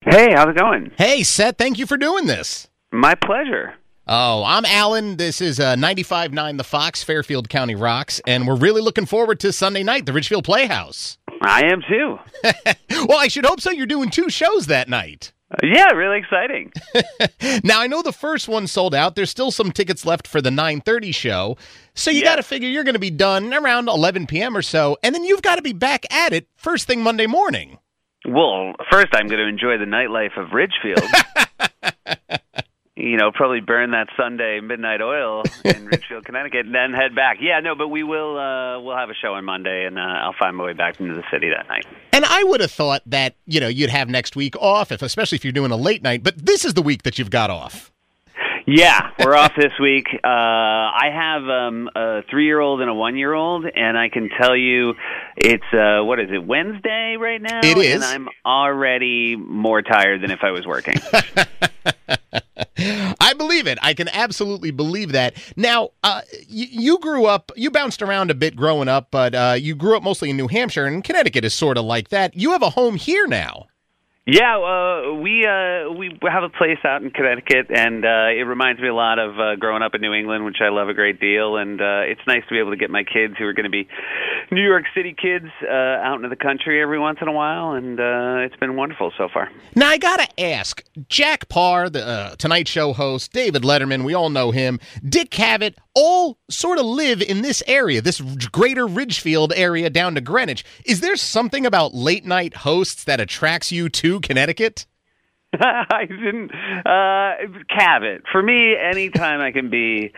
Hey, how's it going? Hey, Seth, thank you for doing this. My pleasure. Oh, I'm Alan. This is 95.9 The Fox, Fairfield County Rocks, and we're really looking forward to Sunday night, the Ridgefield Playhouse. I am too. Well, I should hope so. You're doing 2 shows that night. Yeah, really exciting. Now, I know the first one sold out. There's still some tickets left for the 9:30 show, so you got to figure you're going to be done around 11 p.m. or so, and then you've got to be back at it first thing Monday morning. Well, first I'm going to enjoy the nightlife of Ridgefield. Probably burn that Sunday midnight oil in Ridgefield, Connecticut, and then head back. Yeah, no, but we'll have a show on Monday, and I'll find my way back into the city that night. And I would have thought that, you'd have next week off, especially if you're doing a late night, but this is the week that you've got off. Yeah, we're off this week. I have a 3-year-old and a 1-year-old, and I can tell you it's, Wednesday right now? It is. And I'm already more tired than if I was working. I believe it. I can absolutely believe that. Now, you grew up, you bounced around a bit growing up, but you grew up mostly in New Hampshire, and Connecticut is sort of like that. You have a home here now. Yeah, we have a place out in Connecticut, and it reminds me a lot of growing up in New England, which I love a great deal. And it's nice to be able to get my kids, who are going to be New York City kids, out into the country every once in a while, and it's been wonderful so far. Now, I got to ask, Jack Paar, the Tonight Show host, David Letterman, we all know him, Dick Cavett, all sort of live in this area, this greater Ridgefield area down to Greenwich. Is there something about late-night hosts that attracts you to Connecticut? I didn't. Cavett. For me, anytime I can be,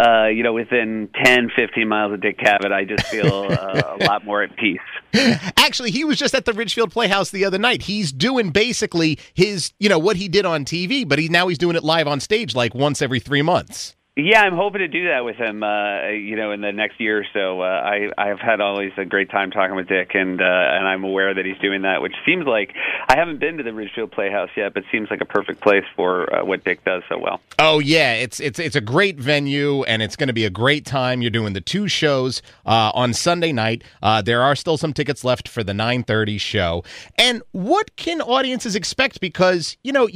within 10, 15 miles of Dick Cavett, I just feel a lot more at peace. Actually, he was just at the Ridgefield Playhouse the other night. He's doing basically his, what he did on TV, but now he's doing it live on stage like once every 3 months. Yeah, I'm hoping to do that with him, in the next year or so. I've had always a great time talking with Dick, and I'm aware that he's doing that, which seems like, I haven't been to the Ridgefield Playhouse yet, but seems like a perfect place for what Dick does so well. Oh, yeah, it's a great venue, and it's going to be a great time. You're doing the 2 shows on Sunday night. There are still some tickets left for the 9:30 show. And what can audiences expect? Because,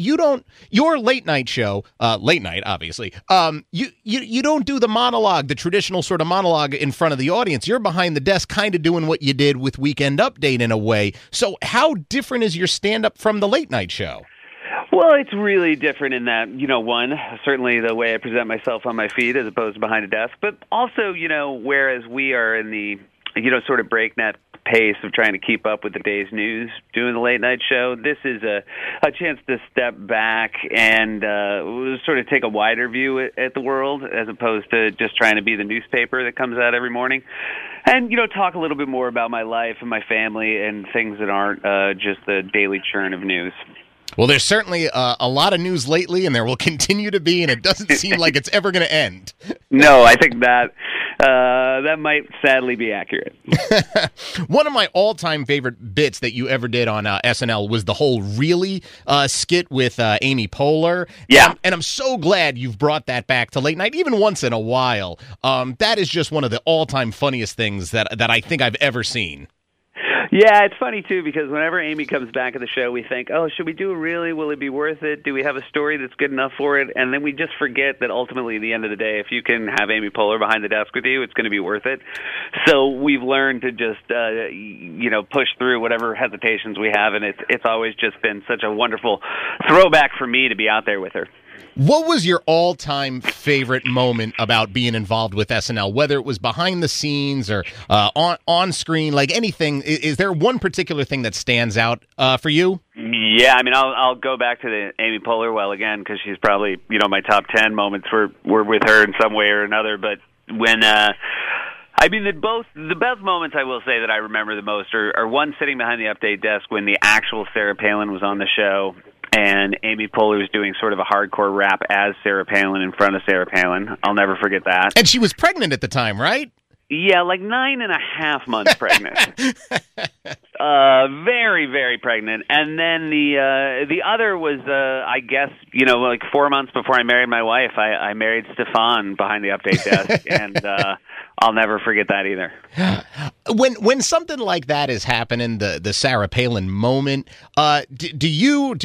your late night show, late night, obviously, you don't do the monologue, the traditional sort of monologue in front of the audience. You're behind the desk kind of doing what you did with Weekend Update in a way. So how different is your stand-up from the late night show? Well, it's really different in that, one, certainly the way I present myself on my feet as opposed to behind a desk, but also, whereas we are in the, sort of breakneck pace of trying to keep up with the day's news doing the late night show, this is a chance to step back and sort of take a wider view at the world, as opposed to just trying to be the newspaper that comes out every morning, and talk a little bit more about my life and my family and things that aren't just the daily churn of news. Well, there's certainly a lot of news lately, and there will continue to be, and it doesn't seem like it's ever going to end. No, I think that might sadly be accurate. One of my all-time favorite bits that you ever did on SNL was the whole Really skit with Amy Poehler. Yeah. And I'm so glad you've brought that back to late night, even once in a while. That is just one of the all-time funniest things that I think I've ever seen. Yeah, it's funny, too, because whenever Amy comes back at the show, we think, oh, should we do a Really? Will it be worth it? Do we have a story that's good enough for it? And then we just forget that ultimately, at the end of the day, if you can have Amy Poehler behind the desk with you, it's going to be worth it. So we've learned to just, push through whatever hesitations we have, and it's always just been such a wonderful throwback for me to be out there with her. What was your all-time favorite moment about being involved with SNL, whether it was behind the scenes or on screen, like anything? Is there one particular thing that stands out for you? Yeah, I mean, I'll go back to the Amy Poehler well again, because she's probably, my top 10 moments were with her in some way or another. But when the best moments I will say that I remember the most are one sitting behind the update desk when the actual Sarah Palin was on the show, and Amy Poehler was doing sort of a hardcore rap as Sarah Palin in front of Sarah Palin. I'll never forget that. And she was pregnant at the time, right? Yeah, like 9.5 months pregnant. Very, very pregnant. And then the other was, I guess, like 4 months before I married my wife, I married Stefan behind the update desk, and I'll never forget that either. When something like that is happening, the Sarah Palin moment, do you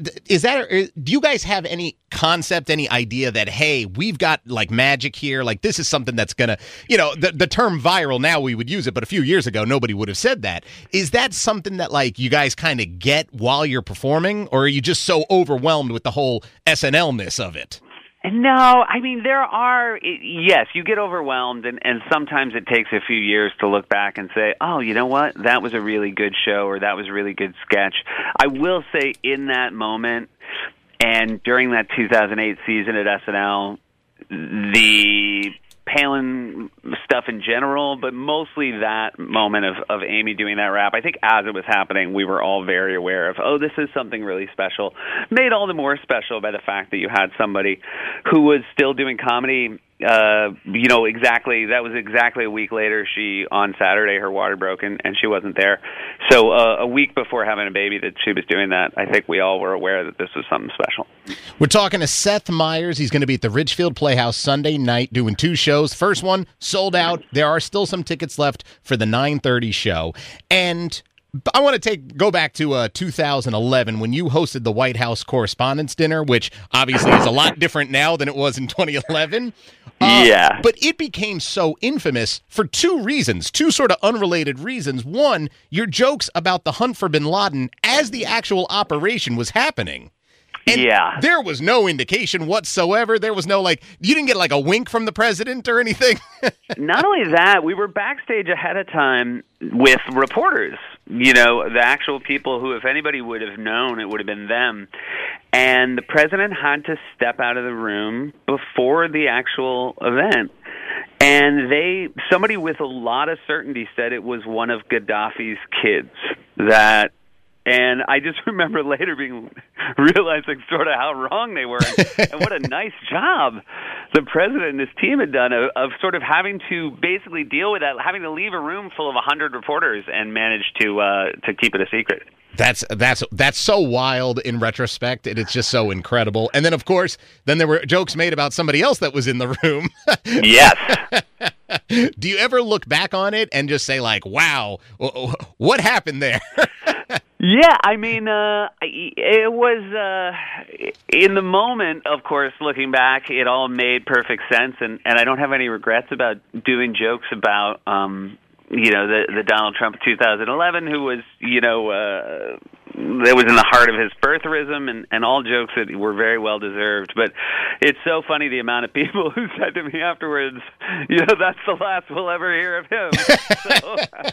guys have any concept, any idea that, hey, we've got like magic here, like this is something that's gonna, the term viral now we would use it, but a few years ago nobody would have said that. Is that something that like you guys kind of get while you're performing, or are you just so overwhelmed with the whole SNL-ness of it? No, I mean, yes, you get overwhelmed, and sometimes it takes a few years to look back and say, oh, you know what, that was a really good show, or that was a really good sketch. I will say in that moment, and during that 2008 season at SNL, the Palin stuff in general, but mostly that moment of Amy doing that rap. I think as it was happening, we were all very aware of, oh, this is something really special. Made all the more special by the fact that you had somebody who was still doing comedy. That was exactly a week later. On Saturday, her water broke and she wasn't there. So a week before having a baby that she was doing that, I think we all were aware that this was something special. We're talking to Seth Meyers. He's going to be at the Ridgefield Playhouse Sunday night doing 2 shows. First one sold out. There are still some tickets left for the 9:30 show. And I want to go back to 2011 when you hosted the White House Correspondents' Dinner, which obviously is a lot different now than it was in 2011. Yeah. But it became so infamous for 2 reasons, 2 sort of unrelated reasons. One, your jokes about the hunt for bin Laden as the actual operation was happening. And yeah. There was no indication whatsoever. There was no, you didn't get a wink from the president or anything. Not only that, we were backstage ahead of time with reporters, the actual people who, if anybody would have known, it would have been them. And the president had to step out of the room before the actual event. And somebody with a lot of certainty said it was one of Gaddafi's kids and I just remember later realizing sort of how wrong they were and what a nice job the president and his team had done of sort of having to basically deal with that, having to leave a room full of 100 reporters and manage to keep it a secret. That's so wild in retrospect, and it's just so incredible. And then, of course, there were jokes made about somebody else that was in the room. Yes. Do you ever look back on it and just say, wow, what happened there? Yeah, I mean, it was, in the moment, of course, looking back, it all made perfect sense, and I don't have any regrets about doing jokes about, the Donald Trump of 2011, who was, that was in the heart of his birtherism, and all jokes that were very well deserved. But it's so funny the amount of people who said to me afterwards, that's the last we'll ever hear of him. So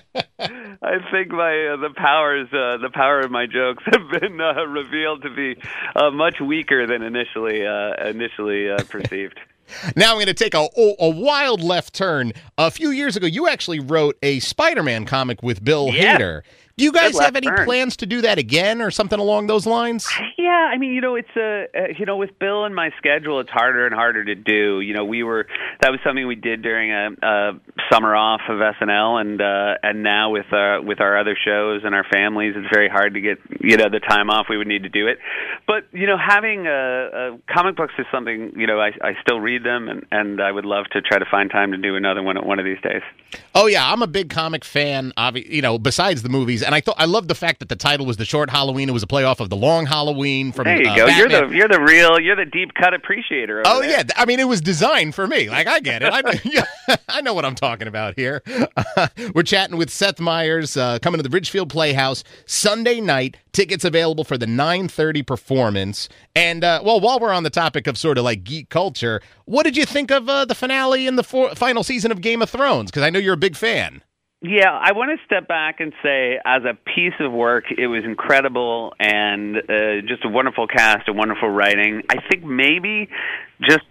I think the power of my jokes have been revealed to be much weaker than initially perceived. Now I'm going to take a wild left turn. A few years ago, you actually wrote a Spider-Man comic with Bill Hader. Do you guys have any plans to do that again or something along those lines? Yeah, I mean, it's with Bill and my schedule, it's harder and harder to do. That was something we did during a summer off of SNL, and now with our other shows and our families, it's very hard to get the time off we would need to do it. But having comic books is something I still read them, and I would love to try to find time to do another one of these days. Oh yeah, I'm a big comic fan. Besides the movies, and I love the fact that the title was The Short Halloween. It was a playoff of The Long Halloween. From there you go. Batman. You're the deep cut appreciator. Oh there. Yeah, I mean it was designed for me. I get it. I know what I'm talking about here. We're chatting with Seth Meyers, coming to the Ridgefield Playhouse Sunday night. Tickets available for the 9:30 performance. And while we're on the topic of sort of geek culture, what did you think of the finale in the final season of Game of Thrones? Because I know you're a big fan. Yeah, I want to step back and say, as a piece of work, it was incredible and just a wonderful cast, a wonderful writing. I think maybe just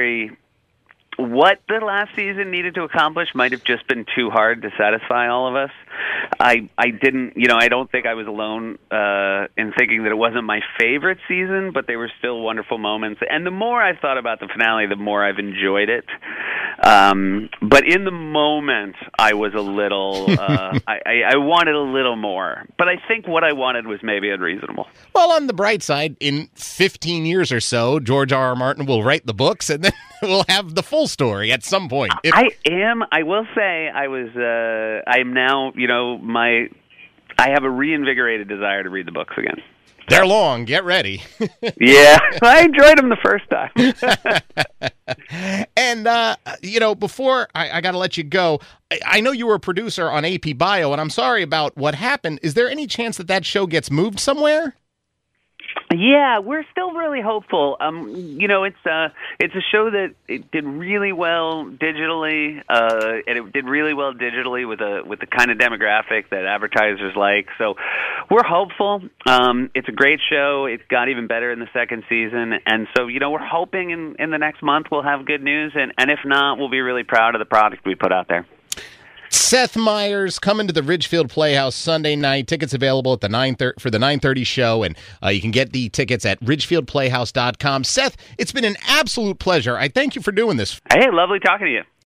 what the last season needed to accomplish might have just been too hard to satisfy all of us. I don't think I was alone in thinking that it wasn't my favorite season, but they were still wonderful moments. And the more I've thought about the finale, the more I've enjoyed it. But in the moment, I was a little, I wanted a little more. But I think what I wanted was maybe unreasonable. Well, on the bright side, in 15 years or so, George R. R. Martin will write the books, and then we'll have the full story at some point. I will say, I'm now, I have a reinvigorated desire to read the books again. They're long. Get ready. Yeah, I enjoyed them the first time. And, before I got to let you go, I know you were a producer on AP Bio, and I'm sorry about what happened. Is there any chance that show gets moved somewhere? Yeah, we're still really hopeful. It's a show that it did really well digitally, and it did really well digitally with the kind of demographic that advertisers like. So we're hopeful. It's a great show. It got even better in the second season, and so we're hoping in the next month we'll have good news, and if not, we'll be really proud of the product we put out there. Seth Meyers coming to the Ridgefield Playhouse Sunday night. Tickets available at for the 9:30 show, and you can get the tickets at ridgefieldplayhouse.com. Seth, it's been an absolute pleasure. I thank you for doing this. Hey, lovely talking to you.